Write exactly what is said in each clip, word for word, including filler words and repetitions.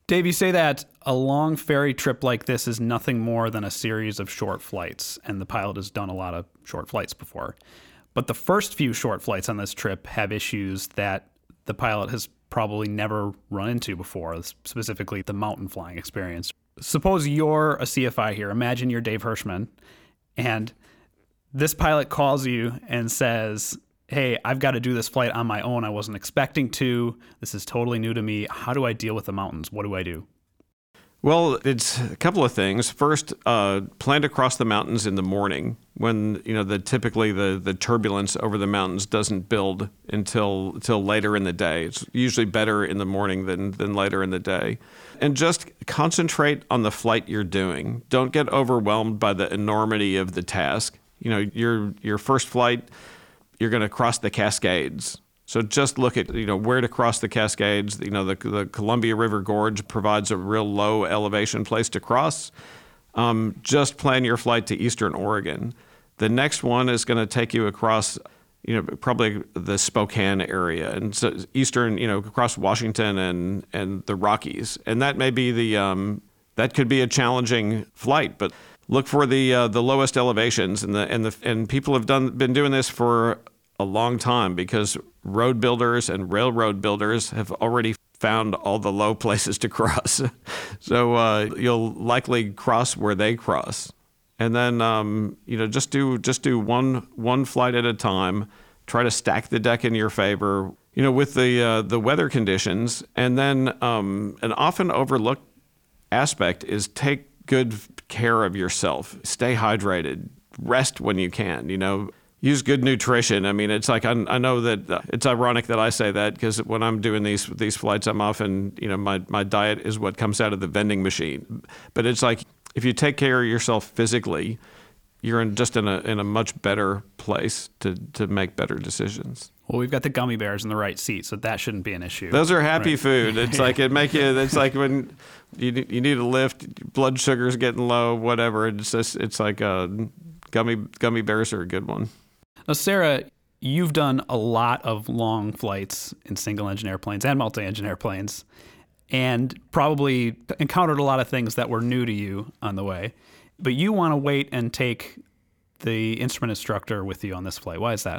Dave, you say that a long ferry trip like this is nothing more than a series of short flights, and the pilot has done a lot of short flights before. But the first few short flights on this trip have issues that the pilot has probably never run into before, specifically the mountain flying experience. Suppose you're a C F I here. Imagine you're Dave Hirschman, and this pilot calls you and says, hey, I've got to do this flight on my own. I wasn't expecting to. This is totally new to me. How do I deal with the mountains? What do I do? Well, it's a couple of things. First, uh, plan to cross the mountains in the morning when, you know, the typically the, the turbulence over the mountains doesn't build until until later in the day. It's usually better in the morning than, than later in the day. And just concentrate on the flight you're doing. Don't get overwhelmed by the enormity of the task. You know, your your first flight, you're going to cross the Cascades. So just look at, you know, where to cross the Cascades. You know, the, the Columbia River Gorge provides a real low elevation place to cross. Um, just plan your flight to Eastern Oregon. The next one is going to take you across, you know, probably the Spokane area and so Eastern, you know, across Washington and, and the Rockies. And that may be the, um, that could be a challenging flight, but look for the uh, the lowest elevations, and the and the and people have done been doing this for a long time because road builders and railroad builders have already found all the low places to cross. So uh, you'll likely cross where they cross, and then um, you know just do just do one one flight at a time. Try to stack the deck in your favor, you know, with the uh, the weather conditions, and then um, an often overlooked aspect is take good care of yourself. Stay hydrated. Rest when you can, you know. Use good nutrition. I mean, it's like, I, I know that uh, it's ironic that I say that because when I'm doing these these flights, I'm often, you know, my, my diet is what comes out of the vending machine. But it's like, if you take care of yourself physically, you're in just in a in a much better place to, to make better decisions. Well, we've got the gummy bears in the right seat, so that shouldn't be an issue. Those are happy right. food. It's like it make you. It's like when you you need a lift, blood sugar's getting low, whatever. It's just it's like uh, gummy gummy bears are a good one. Now, Sarah, you've done a lot of long flights in single-engine airplanes and multi-engine airplanes, and probably encountered a lot of things that were new to you on the way. But you want to wait and take the instrument instructor with you on this flight. Why is that?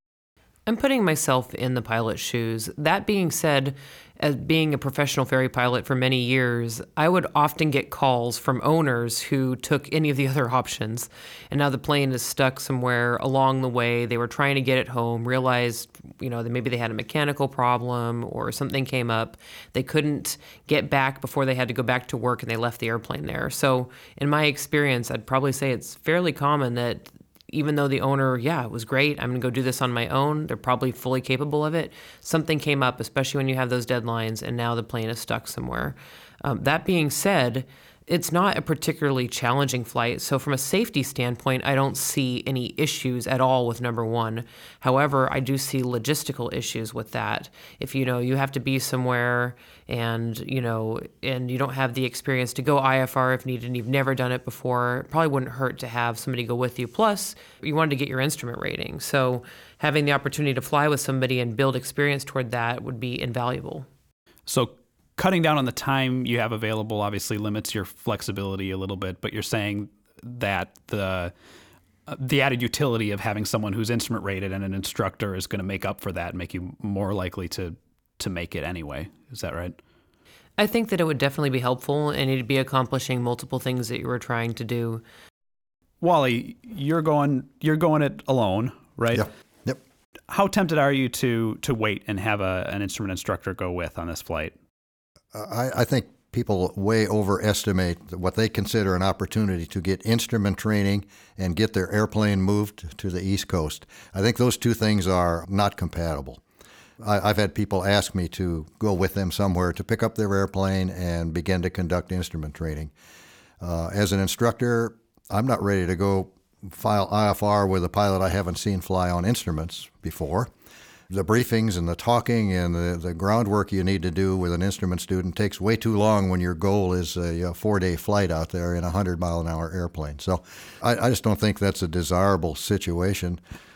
I'm putting myself in the pilot's shoes. That being said, as being a professional ferry pilot for many years, I would often get calls from owners who took any of the other options. And now the plane is stuck somewhere along the way. They were trying to get it home, realized, you know, that maybe they had a mechanical problem or something came up. They couldn't get back before they had to go back to work and they left the airplane there. So in my experience, I'd probably say it's fairly common that even though the owner, yeah, it was great, I'm going to go do this on my own, they're probably fully capable of it, something came up, especially when you have those deadlines, and now the plane is stuck somewhere. Um, that being said, it's not a particularly challenging flight, so from a safety standpoint, I don't see any issues at all with number one. However, I do see logistical issues with that. If, you know, you have to be somewhere and, you know, and you don't have the experience to go I F R if needed and you've never done it before, it probably wouldn't hurt to have somebody go with you. Plus, you wanted to get your instrument rating. So having the opportunity to fly with somebody and build experience toward that would be invaluable. So cutting down on the time you have available obviously limits your flexibility a little bit, but you're saying that the uh, the added utility of having someone who's instrument rated and an instructor is going to make up for that and make you more likely to to make it anyway. Is that right? I think that it would definitely be helpful, and it'd be accomplishing multiple things that you were trying to do. Wally, you're going you're going it alone, right? Yep. Yep. How tempted are you to to wait and have a, an instrument instructor go with on this flight? I, I think people way overestimate what they consider an opportunity to get instrument training and get their airplane moved to the East Coast. I think those two things are not compatible. I, I've had people ask me to go with them somewhere to pick up their airplane and begin to conduct instrument training. Uh, as an instructor, I'm not ready to go file I F R with a pilot I haven't seen fly on instruments before. The briefings and the talking and the, the groundwork you need to do with an instrument student takes way too long when your goal is a, a four-day flight out there in a one hundred mile an hour airplane. So I, I just don't think that's a desirable situation.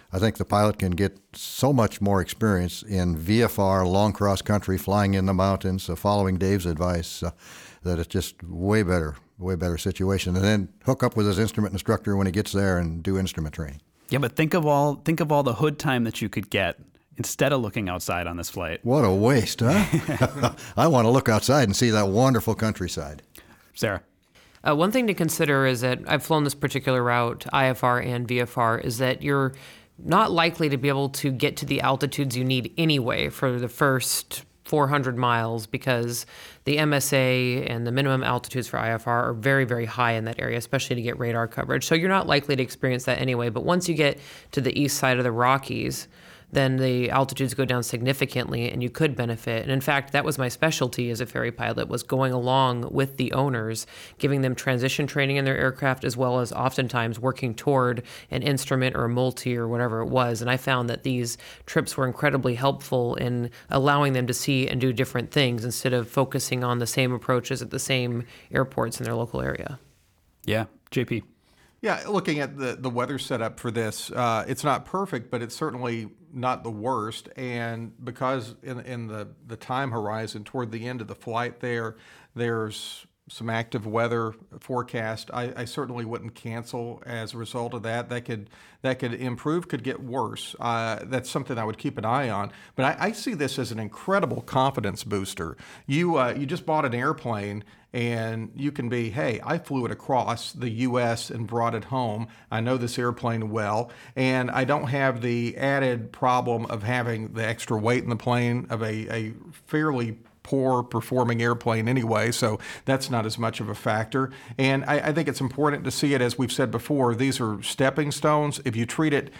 I think the pilot can get so much more experience in V F R, long cross country, flying in the mountains, uh, following Dave's advice, uh, that it's just way better, way better situation. And then hook up with his instrument instructor when he gets there and do instrument training. Yeah, but think of all think of all the hood time that you could get instead of looking outside on this flight. What a waste, huh? I want to look outside and see that wonderful countryside. Sarah. Uh, one thing to consider is that I've flown this particular route, I F R and V F R, is that you're not likely to be able to get to the altitudes you need anyway for the first four hundred miles, because the M S A and the minimum altitudes for I F R are very, very high in that area, especially to get radar coverage. So you're not likely to experience that anyway. But once you get to the east side of the Rockies, then the altitudes go down significantly and you could benefit. And in fact, that was my specialty as a ferry pilot, was going along with the owners, giving them transition training in their aircraft, as well as oftentimes working toward an instrument or a multi or whatever it was. And I found that these trips were incredibly helpful in allowing them to see and do different things instead of focusing on the same approaches at the same airports in their local area. Yeah, J P. Yeah, looking at the, the weather setup for this, uh, it's not perfect, but it's certainly not the worst. And because in in the, the time horizon toward the end of the flight there, there's some active weather forecast, I, I certainly wouldn't cancel as a result of that. That could that could improve, could get worse. Uh, that's something I would keep an eye on. But I, I see this as an incredible confidence booster. You uh, you just bought an airplane, and you can be, hey, I flew it across the U S and brought it home. I know this airplane well, and I don't have the added problem of having the extra weight in the plane of a, a fairly poor performing airplane anyway, so that's not as much of a factor. And I, I think it's important to see it, as we've said before, these are stepping stones. If you treat it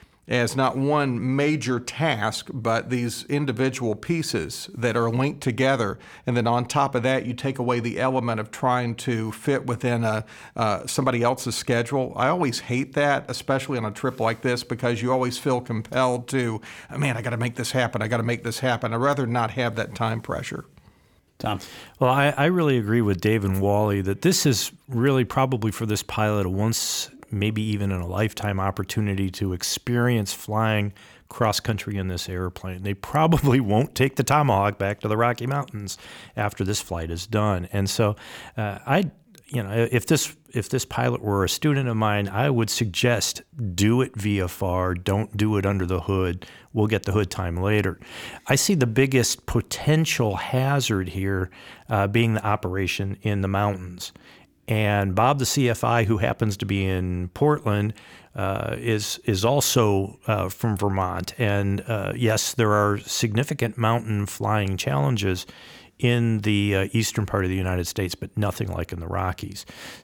as not one major task, but these individual pieces that are linked together, and then on top of that, you take away the element of trying to fit within a uh, somebody else's schedule. I always hate that, especially on a trip like this, because you always feel compelled to, oh, man, I got to make this happen. I got to make this happen. I'd rather not have that time pressure. Tom. Well, I, I really agree with Dave and Wally that this is really probably for this pilot a once, maybe even in a lifetime opportunity to experience flying cross-country in this airplane. They probably won't take the Tomahawk back to the Rocky Mountains after this flight is done. And so uh, I, you know, if this if this pilot were a student of mine, I would suggest do it V F R, don't do it under the hood. We'll get the hood time later. I see the biggest potential hazard here uh, being the operation in the mountains. And Bob, the C F I, who happens to be in Portland, uh, is is also uh, from Vermont. And uh, yes, there are significant mountain flying challenges in the uh, eastern part of the United States, but nothing like in the Rockies.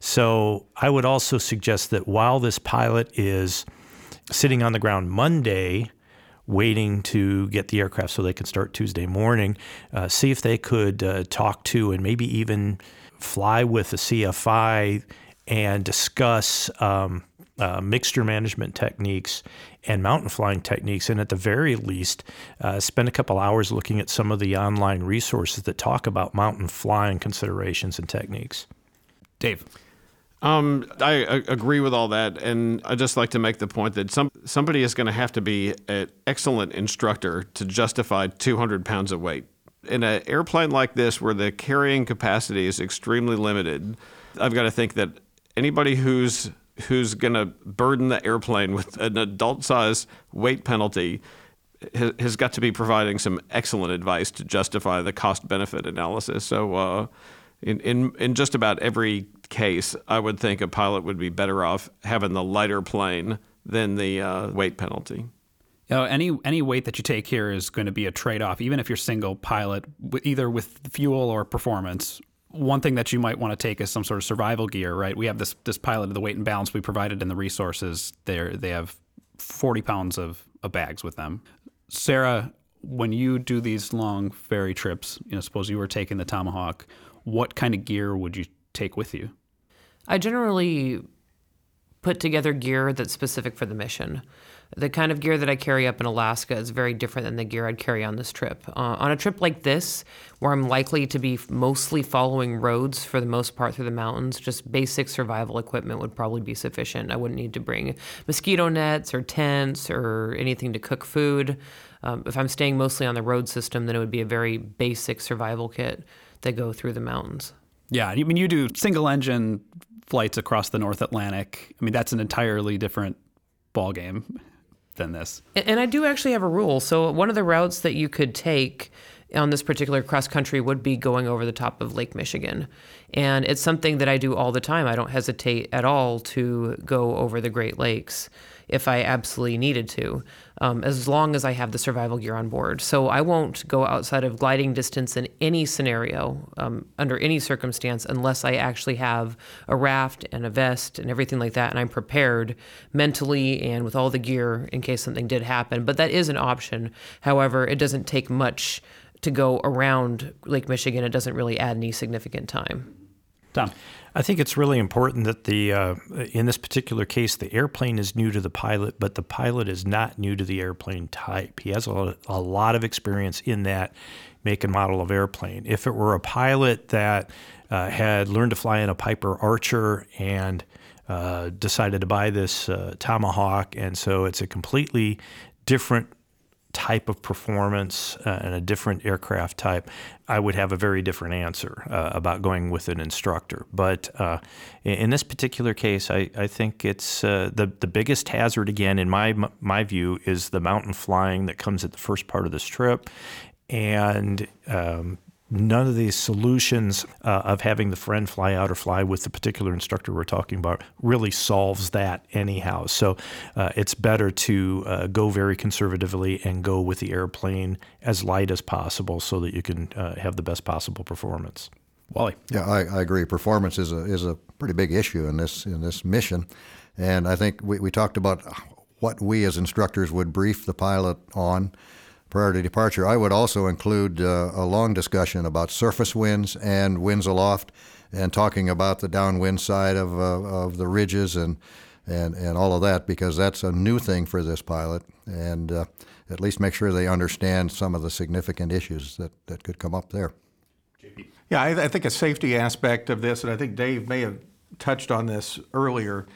So I would also suggest that while this pilot is sitting on the ground Monday, waiting to get the aircraft so they can start Tuesday morning, uh, see if they could uh, talk to and maybe even fly with the C F I and discuss um, uh, mixture management techniques and mountain flying techniques, and at the very least, uh, spend a couple hours looking at some of the online resources that talk about mountain flying considerations and techniques. Dave. Um, I, I agree with all that, and I just like to make the point that some somebody is going to have to be an excellent instructor to justify two hundred pounds of weight. In an airplane like this, where the carrying capacity is extremely limited, I've got to think that anybody who's who's going to burden the airplane with an adult-size weight penalty has, has got to be providing some excellent advice to justify the cost-benefit analysis. So uh, in, in, in just about every case, I would think a pilot would be better off having the lighter plane than the uh, weight penalty. You know, any any weight that you take here is going to be a trade-off, even if you're single pilot, either with fuel or performance. One thing that you might want to take is some sort of survival gear, right? We have this this pilot of the weight and balance we provided in the resources. They they have forty pounds of, of bags with them. Sarah, when you do these long ferry trips, you know, suppose you were taking the Tomahawk, what kind of gear would you take with you? I generally put together gear that's specific for the mission. The kind of gear that I carry up in Alaska is very different than the gear I'd carry on this trip. Uh, on a trip like this, where I'm likely to be mostly following roads for the most part through the mountains, just basic survival equipment would probably be sufficient. I wouldn't need to bring mosquito nets or tents or anything to cook food. Um, if I'm staying mostly on the road system, then it would be a very basic survival kit that go through the mountains. Yeah, I mean, you do single engine flights across the North Atlantic. I mean, that's an entirely different ballgame than this. And I do actually have a rule. So one of the routes that you could take on this particular cross country would be going over the top of Lake Michigan. And it's something that I do all the time. I don't hesitate at all to go over the Great Lakes if I absolutely needed to, um, as long as I have the survival gear on board. So I won't go outside of gliding distance in any scenario, um, under any circumstance, unless I actually have a raft and a vest and everything like that, and I'm prepared mentally and with all the gear in case something did happen. But that is an option. However, it doesn't take much to go around Lake Michigan. It doesn't really add any significant time. Tom? I think it's really important that the uh, in this particular case, the airplane is new to the pilot, but the pilot is not new to the airplane type. He has a lot, a lot of experience in that make and model of airplane. If it were a pilot that uh, had learned to fly in a Piper Archer and uh, decided to buy this uh, Tomahawk, and so it's a completely different type of performance uh, and a different aircraft type, I would have a very different answer uh, about going with an instructor. But uh, in this particular case, I, I think it's uh, the the biggest hazard, again, in my my view, is the mountain flying that comes at the first part of this trip. And um, none of these solutions uh, of having the friend fly out or fly with the particular instructor we're talking about really solves that anyhow. So uh, it's better to uh, go very conservatively and go with the airplane as light as possible so that you can uh, have the best possible performance. Wally? Yeah, I, I agree. Performance is a is a pretty big issue in this in this mission, and I think we, we talked about what we as instructors would brief the pilot on prior to departure. I would also include uh, a long discussion about surface winds and winds aloft, and talking about the downwind side of uh, of the ridges and and and all of that, because that's a new thing for this pilot, and uh, at least make sure they understand some of the significant issues that, that could come up there. Yeah, I, I think a safety aspect of this, and I think Dave may have touched on this earlier,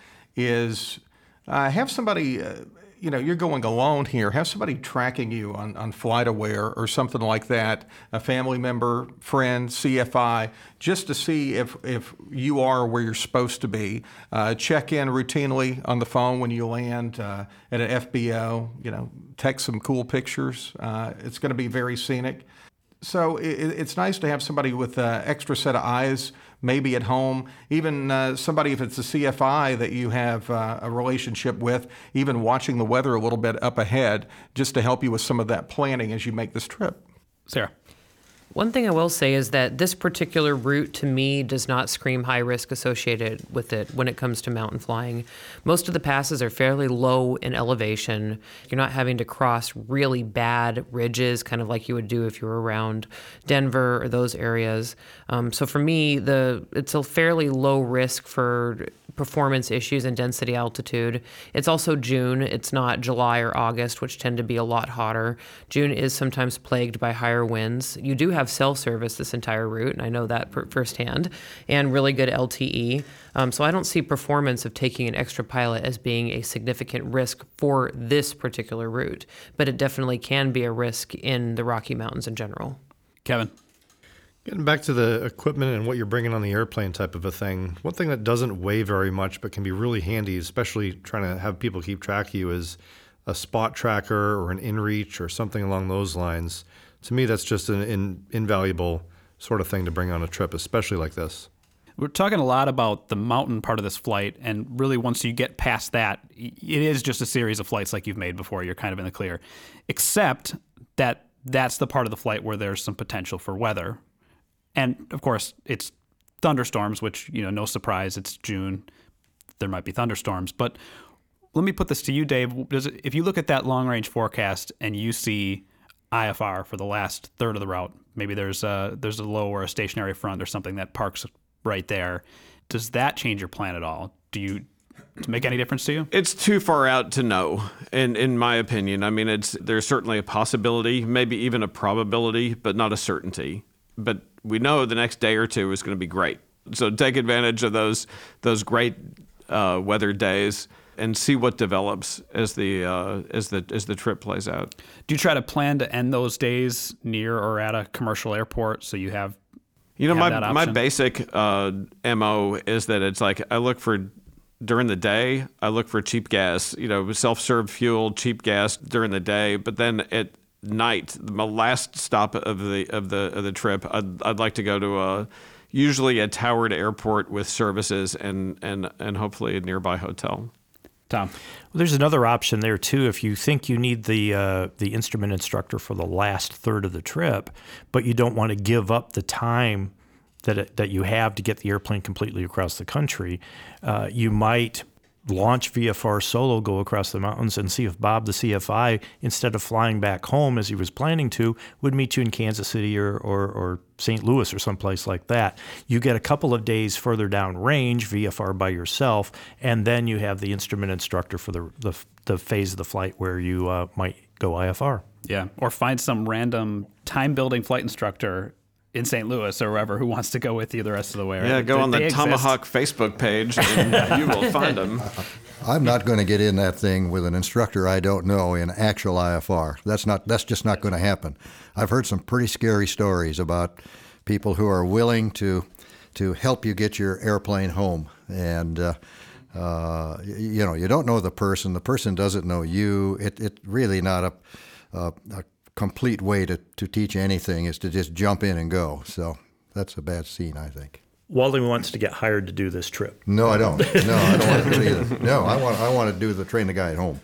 is uh, have somebody. Uh, You know, you're going alone here. Have somebody tracking you on, on FlightAware or something like that, a family member, friend, C F I, just to see if, if you are where you're supposed to be. Uh, check in routinely on the phone when you land uh, at an F B O. You know, take some cool pictures. Uh, it's going to be very scenic. So it, it's nice to have somebody with an extra set of eyes, maybe at home, even uh, somebody, if it's a C F I that you have uh, a relationship with, even watching the weather a little bit up ahead, just to help you with some of that planning as you make this trip. Sarah? One thing I will say is that this particular route to me does not scream high risk associated with it when it comes to mountain flying. Most of the passes are fairly low in elevation. You're not having to cross really bad ridges, kind of like you would do if you were around Denver or those areas. Um, so for me, the it's a fairly low risk for performance issues and density altitude. It's also June. It's not July or August, which tend to be a lot hotter. June is sometimes plagued by higher winds. You do have cell service this entire route, and I know that per- firsthand, and really good L T E. Um, so I don't see performance of taking an extra pilot as being a significant risk for this particular route, but it definitely can be a risk in the Rocky Mountains in general. Kevin? Getting back to the equipment and what you're bringing on the airplane type of a thing, one thing that doesn't weigh very much but can be really handy, especially trying to have people keep track of you, is a spot tracker or an inReach or something along those lines. To me, that's just an in, invaluable sort of thing to bring on a trip, especially like this. We're talking a lot about the mountain part of this flight, and really once you get past that, it is just a series of flights like you've made before. You're kind of in the clear, except that that's the part of the flight where there's some potential for weather. And, of course, it's thunderstorms, which, you know, no surprise, it's June. There might be thunderstorms. But let me put this to you, Dave. Does it, if you look at that long-range forecast and you see I F R for the last third of the route, maybe there's a, there's a low or a stationary front or something that parks right there, does that change your plan at all? Do you to make any difference to you? It's too far out to know, in in my opinion. I mean, it's there's certainly a possibility, maybe even a probability, but not a certainty. But we know the next day or two is going to be great. So take advantage of those those great uh, weather days and see what develops as the uh, as the as the trip plays out. Do you try to plan to end those days near or at a commercial airport so you have You know, have that my my option? basic uh, M O is that it's like I look for during the day, I look for cheap gas, you know, self-serve fuel, cheap gas during the day, but then at night, my last stop of the of the of the trip, I'd, I'd like to go to a usually a towered airport with services and and and hopefully a nearby hotel. Tom? Well, there's another option there too. If you think you need the uh, the instrument instructor for the last third of the trip, but you don't want to give up the time that it, that you have to get the airplane completely across the country, uh, you might launch V F R solo, go across the mountains, and see if Bob, the C F I, instead of flying back home as he was planning to, would meet you in Kansas City or, or, or Saint Louis or someplace like that. You get a couple of days further down range, V F R by yourself, and then you have the instrument instructor for the the, the phase of the flight where you uh, might go I F R. Yeah, or find some random time-building flight instructor in Saint Louis or wherever who wants to go with you the rest of the way. Right? Yeah, go They- on they the exist. Tomahawk Facebook page and you will find them. I'm not going to get in that thing with an instructor I don't know in actual I F R. That's not. That's just not going to happen. I've heard some pretty scary stories about people who are willing to to help you get your airplane home, and uh, uh, y- you know you don't know the person. The person doesn't know you. It it really not a, a, a complete way to, to teach anything is to just jump in and go. So that's a bad scene, I think. Wally wants to get hired to do this trip. No, I don't. No, I don't want to do it either. No, I want I want to do the train the guy at home.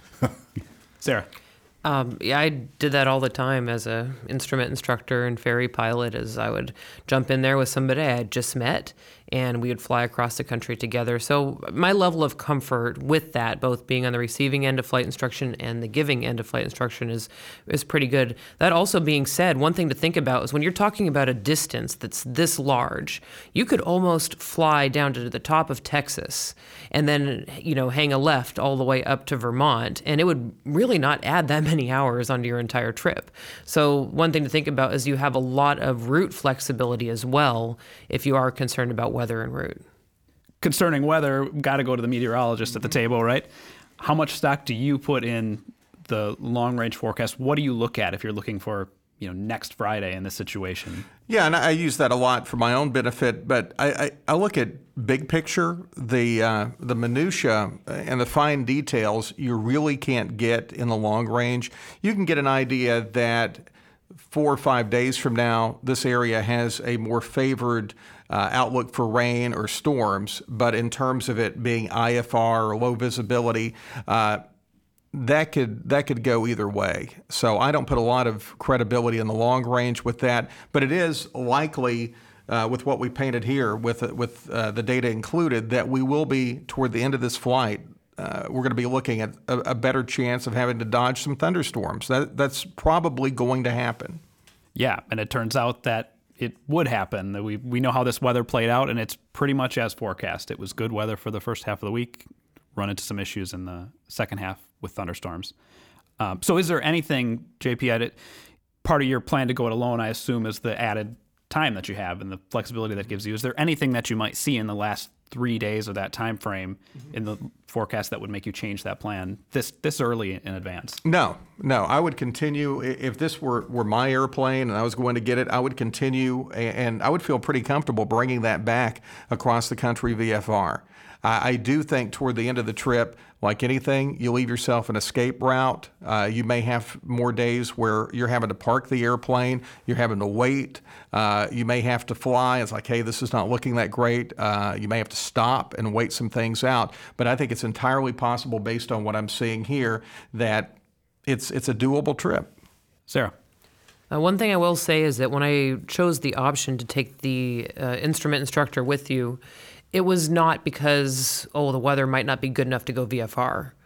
Sarah? Um, yeah, I did that all the time as a instrument instructor and ferry pilot. As I would jump in there with somebody I had just met, and we would fly across the country together. So my level of comfort with that, both being on the receiving end of flight instruction and the giving end of flight instruction, is is pretty good. That also being said, one thing to think about is when you're talking about a distance that's this large, you could almost fly down to the top of Texas and then, you know, hang a left all the way up to Vermont, and it would really not add that many hours onto your entire trip. So one thing to think about is you have a lot of route flexibility as well if you are concerned about weather and route. Concerning weather, got to go to the meteorologist at the table, right? How much stock do you put in the long-range forecast? What do you look at if you're looking for, you know, next Friday in this situation? Yeah, and I use that a lot for my own benefit, but I, I, I look at big picture, the uh, the minutia and the fine details you really can't get in the long range. You can get an idea that four or five days from now, this area has a more favored uh, outlook for rain or storms, but in terms of it being I F R or low visibility, uh, that could that could go either way. So I don't put a lot of credibility in the long range with that, but it is likely uh, with what we painted here, with with uh, the data included, that we will be toward the end of this flight. Uh, we're going to be looking at a, a better chance of having to dodge some thunderstorms. That that's probably going to happen. Yeah, and it turns out that it would happen. That we we know how this weather played out, and it's pretty much as forecast. It was good weather for the first half of the week, run into some issues in the second half with thunderstorms. Um, so is there anything, J P, I did, part of your plan to go it alone, I assume, is the added time that you have and the flexibility that gives you. Is there anything that you might see in the last three days of that time frame in the forecast that would make you change that plan this this early in advance? No, no. I would continue. I- If this were, were my airplane and I was going to get it, I would continue, a- and I would feel pretty comfortable bringing that back across the country V F R. I, I do think toward the end of the trip, like anything, you leave yourself an escape route. Uh, you may have more days where you're having to park the airplane, you're having to wait. Uh, you may have to fly. It's like, hey, this is not looking that great. Uh, you may have to stop and wait some things out. But I think it's entirely possible, based on what I'm seeing here, that it's it's a doable trip. Sarah? Uh, one thing I will say is that when I chose the option to take the uh, instrument instructor with you, it was not because, oh, the weather might not be good enough to go V F R.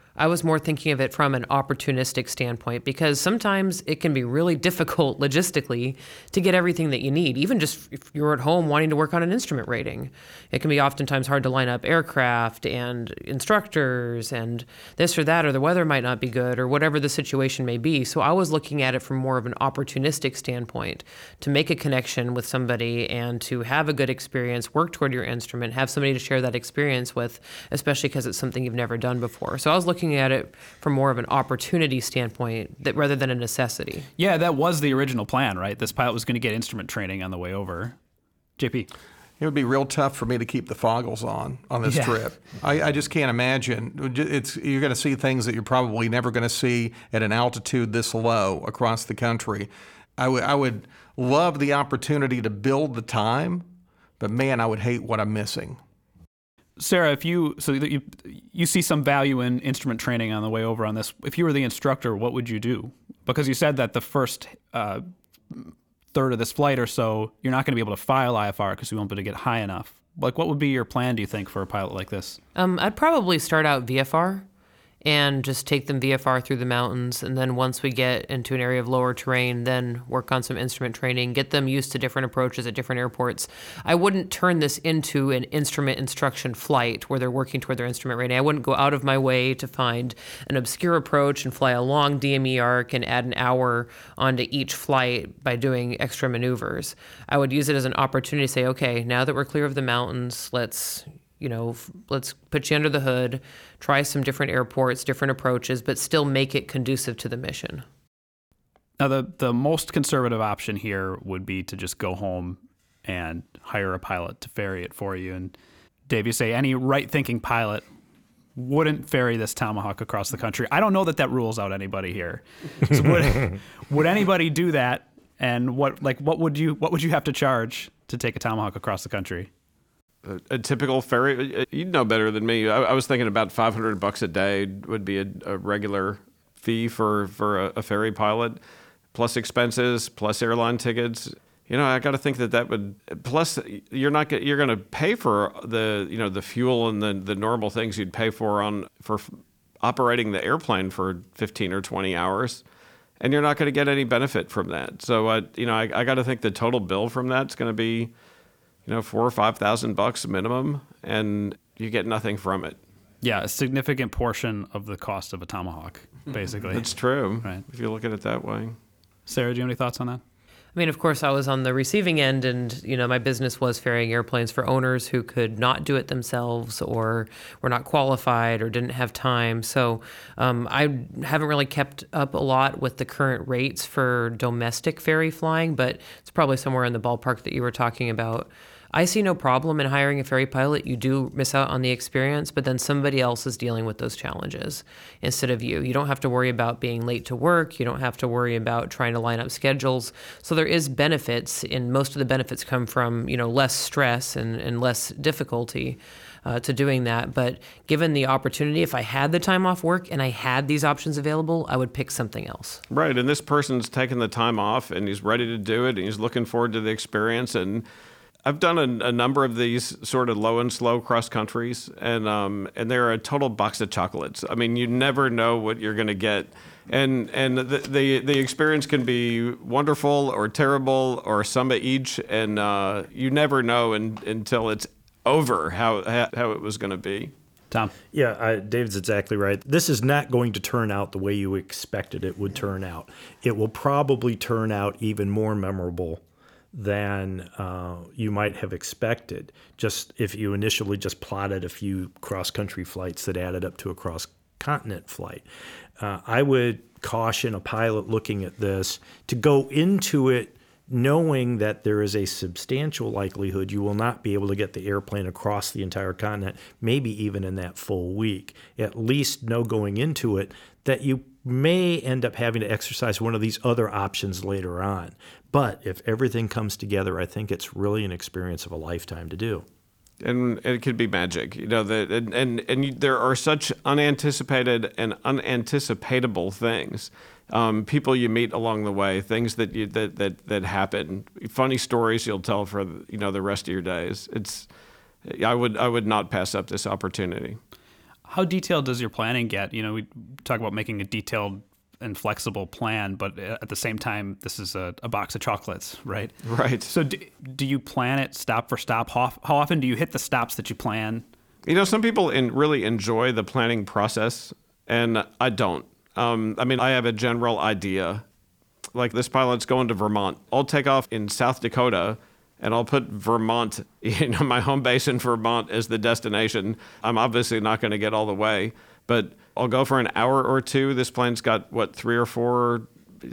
I was more thinking of it from an opportunistic standpoint, because sometimes it can be really difficult logistically to get everything that you need. Even just if you're at home wanting to work on an instrument rating, it can be oftentimes hard to line up aircraft and instructors and this or that, or the weather might not be good, or whatever the situation may be. So I was looking at it from more of an opportunistic standpoint, to make a connection with somebody and to have a good experience, work toward your instrument, have somebody to share that experience with, especially because it's something you've never done before. So I was looking at it from more of an opportunity standpoint that rather than a necessity. Yeah, that was the original plan, right? This pilot was going to get instrument training on the way over. J P? It would be real tough for me to keep the foggles on on this Yeah. trip. I, I just can't imagine. It's you're going to see things that you're probably never going to see at an altitude this low across the country. I would I would love the opportunity to build the time, but man, I would hate what I'm missing. Sarah, if you so that you you see some value in instrument training on the way over on this, if you were the instructor, what would you do? Because you said that the first uh, third of this flight or so, you're not going to be able to file I F R because you won't be able to get high enough. Like, what would be your plan, do you think, for a pilot like this? Um, I'd probably start out V F R and just take them V F R through the mountains. And then once we get into an area of lower terrain, then work on some instrument training, get them used to different approaches at different airports. I wouldn't turn this into an instrument instruction flight where they're working toward their instrument rating. I wouldn't go out of my way to find an obscure approach and fly a long D M E arc and add an hour onto each flight by doing extra maneuvers. I would use it as an opportunity to say, okay, now that we're clear of the mountains, let's you know, let's put you under the hood, try some different airports, different approaches, but still make it conducive to the mission. Now, the, the most conservative option here would be to just go home and hire a pilot to ferry it for you. And Dave, you say any right-thinking pilot wouldn't ferry this Tomahawk across the country. I don't know that that rules out anybody here. So would, would anybody do that? And what like what would you what would you have to charge to take a Tomahawk across the country? A, a typical ferry, you'd know better than me. I, I was thinking about five hundred bucks a day would be a, a regular fee for, for a, a ferry pilot, plus expenses, plus airline tickets. You know, I got to think that that would, plus you're not get, you're going to pay for the, you know, the fuel and the, the normal things you'd pay for on, for f- operating the airplane for fifteen or twenty hours. And you're not going to get any benefit from that. So, uh, you know, I, I got to think the total bill from that's going to be, you know, four or five thousand bucks minimum, and you get nothing from it. Yeah, a significant portion of the cost of a Tomahawk, basically. It's true, Right. if you look at it that way. Sarah, do you have any thoughts on that? I mean, of course, I was on the receiving end, and you know, my business was ferrying airplanes for owners who could not do it themselves, or were not qualified, or didn't have time. So um, I haven't really kept up a lot with the current rates for domestic ferry flying, but it's probably somewhere in the ballpark that you were talking about. I see no problem in hiring a ferry pilot. You do miss out on the experience, but then somebody else is dealing with those challenges instead of you. You don't have to worry about being late to work. You don't have to worry about trying to line up schedules. So there is benefits, and most of the benefits come from, you know, less stress and, and less difficulty uh, to doing that. But given the opportunity, if I had the time off work and I had these options available, I would pick something else. Right, and this person's taking the time off, and he's ready to do it, and he's looking forward to the experience. And I've done a, a number of these sort of low and slow cross countries, and um, and they're a total box of chocolates. I mean, you never know what you're going to get, and and the, the the experience can be wonderful or terrible or some of each, and uh, you never know in, until it's over how how it was going to be. Tom? Yeah, I, David's exactly right. This is not going to turn out the way you expected it would turn out. It will probably turn out even more memorable than uh, you might have expected, just if you initially just plotted a few cross-country flights that added up to a cross-continent flight. Uh, I would caution a pilot looking at this to go into it knowing that there is a substantial likelihood you will not be able to get the airplane across the entire continent, maybe even in that full week. At least know going into it that you may end up having to exercise one of these other options later on. But if everything comes together, I think it's really an experience of a lifetime to do. And it could be magic, you know. That and and, and you, there are such unanticipated and unanticipatable things, um, people you meet along the way, things that you that, that that happen, funny stories you'll tell for you know the rest of your days. It's, I would I would not pass up this opportunity. How detailed does your planning get? You know, we talk about making a detailed and flexible plan, but at the same time, this is a, a box of chocolates, right? Right. So do, do you plan it stop for stop? How, how often do you hit the stops that you plan? You know, some people in, really enjoy the planning process, and I don't. Um, I mean, I have a general idea. Like this pilot's going to Vermont. I'll take off in South Dakota, and I'll put Vermont, you know, my home base in Vermont as the destination. I'm obviously not going to get all the way, but I'll go for an hour or two. This plane's got, what, three or four,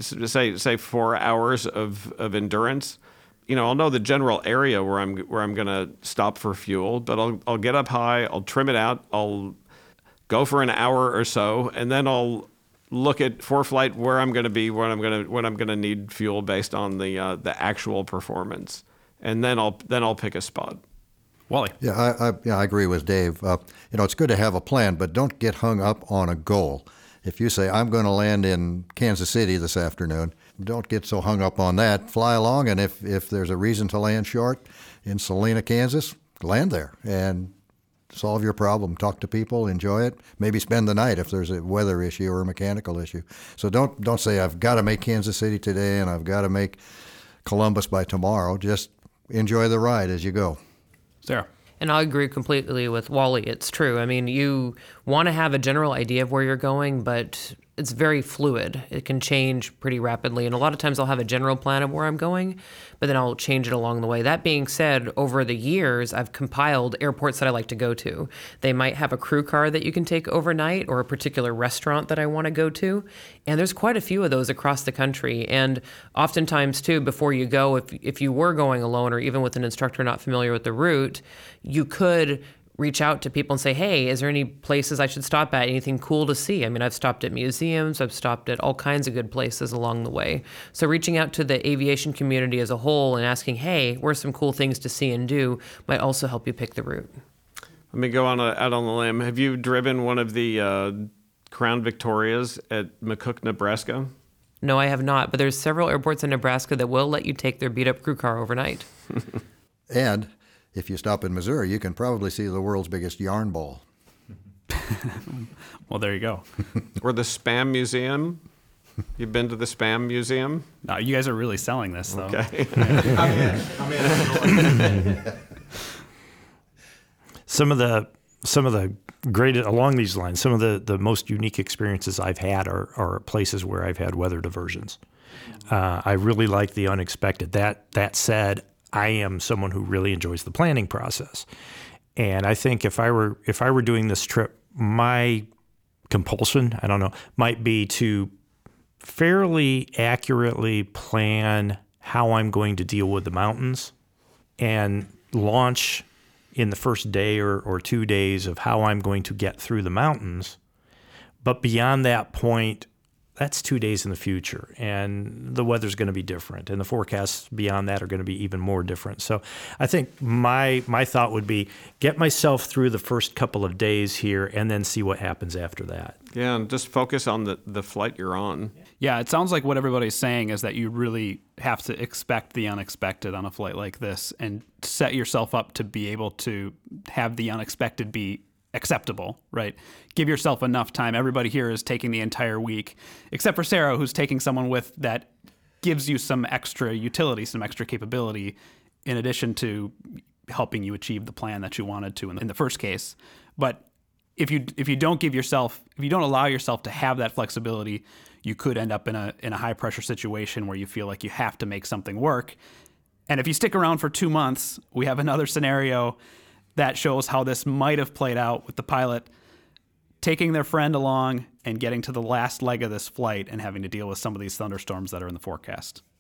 say say four hours of, of endurance. You know, I'll know the general area where I'm where I'm going to stop for fuel, but I'll I'll get up high, I'll trim it out, I'll go for an hour or so, and then I'll look at for flight where I'm going to be, when I'm going to when I'm going to need fuel based on the uh, the actual performance, and then I'll then I'll pick a spot. Wally. Yeah, I, I, yeah, I agree with Dave. Uh, you know, it's good to have a plan, but don't get hung up on a goal. If you say, I'm going to land in Kansas City this afternoon, don't get so hung up on that. Fly along, and if, if there's a reason to land short in Salina, Kansas, land there and solve your problem. Talk to people, enjoy it, maybe spend the night if there's a weather issue or a mechanical issue. So don't don't say, I've got to make Kansas City today and I've got to make Columbus by tomorrow. Just enjoy the ride as you go. Sarah. And I agree completely with Wally. It's true. I mean, you want to have a general idea of where you're going, but it's very fluid. It can change pretty rapidly. And a lot of times I'll have a general plan of where I'm going, but then I'll change it along the way. That being said, over the years, I've compiled airports that I like to go to. They might have a crew car that you can take overnight or a particular restaurant that I want to go to. And there's quite a few of those across the country. And oftentimes, too, before you go, if, if you were going alone or even with an instructor not familiar with the route, you could reach out to people and say, hey, is there any places I should stop at? Anything cool to see? I mean, I've stopped at museums, I've stopped at all kinds of good places along the way. So reaching out to the aviation community as a whole and asking, hey, where's some cool things to see and do might also help you pick the route. Let me go on a, out on the limb. Have you driven one of the uh, Crown Victorias at McCook, Nebraska? No, I have not, but there's several airports in Nebraska that will let you take their beat-up crew car overnight. And if you stop in Missouri, you can probably see the world's biggest yarn ball. Well, there you go. Or the Spam Museum? You've been to the Spam Museum? No, you guys are really selling this, though. Okay. I'm in. I'm in. Some of the some of the great along these lines, some of the, the most unique experiences I've had are, are places where I've had weather diversions. Uh, I really like the unexpected. That that said, I am someone who really enjoys the planning process. And I think if I were if I were doing this trip, my compulsion, I don't know, might be to fairly accurately plan how I'm going to deal with the mountains and launch in the first day or, or two days of how I'm going to get through the mountains. But beyond that point, that's two days in the future, and the weather's going to be different, and the forecasts beyond that are going to be even more different. So I think my my thought would be get myself through the first couple of days here and then see what happens after that. Yeah, and just focus on the, the flight you're on. Yeah, it sounds like what everybody's saying is that you really have to expect the unexpected on a flight like this and set yourself up to be able to have the unexpected be acceptable, right? Give yourself enough time. Everybody here is taking the entire week, except for Sarah, who's taking someone with that gives you some extra utility, some extra capability, in addition to helping you achieve the plan that you wanted to in the, in the first case. But if you if you don't give yourself, if you don't allow yourself to have that flexibility, you could end up in a in a high pressure situation where you feel like you have to make something work. And if you stick around for two months, we have another scenario that shows how this might have played out with the pilot taking their friend along and getting to the last leg of this flight and having to deal with some of these thunderstorms that are in the forecast.